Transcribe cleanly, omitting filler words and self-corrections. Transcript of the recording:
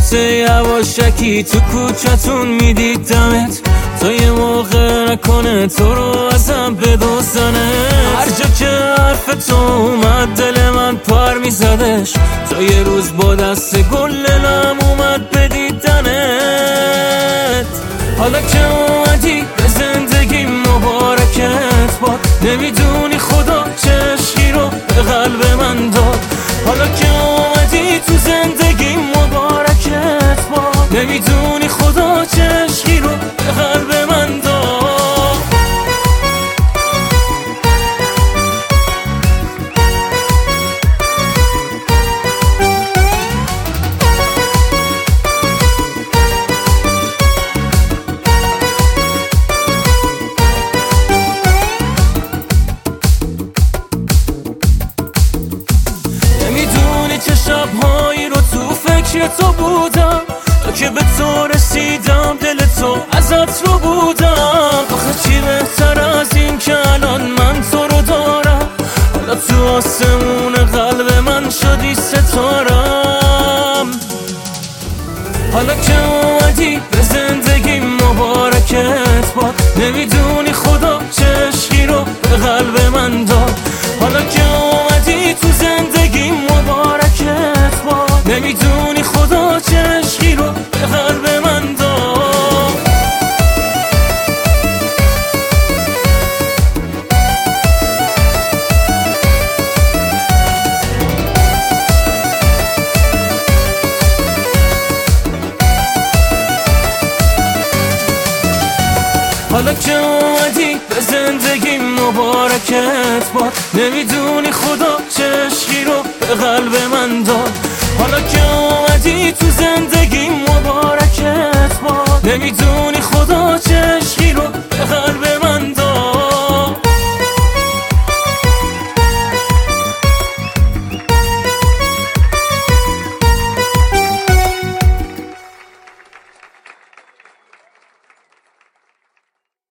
صوت یواشکی تو کوچتون میدیدمت، تا یه موقع نکنه تو رو ازم بدوزنه. هر جا که حرف تو اومد دل من پر میزدش، تا یه روز با دست گلنم اومد بدیدنت. حالا که اومدی به زندگی مبارکت باد، نمیدونی خدا چه عشقی رو به قلب من داد. حالا که اومدی تو زندگی مبارکت باد، نمیدونی خدا چه عشقی رو به قلب من داد. چه شبهایی رو تو فکر تو بودم، تا که به تو رسیدم دل تو ازت رو بودم. آخه چی بهتر از این که الان من تو رو دارم، حالا تو آسمون قلب من شدی ستارم. حالا که اومدی به زندگی مبارکت باد، نمیدونی خدا چه عشقی رو به قلب من داد. حالا که اومدی تو زندگی مبارکت باد، نمیدونی خدا چه عشقی رو به قلب من داد. حالا که اومدی به زندگی مبارکت باد، نمیدونی خدا چه عشقی رو به قلب من داد. حالا که اومدی تو زندگی مبارکت باد، نمیدونی خدا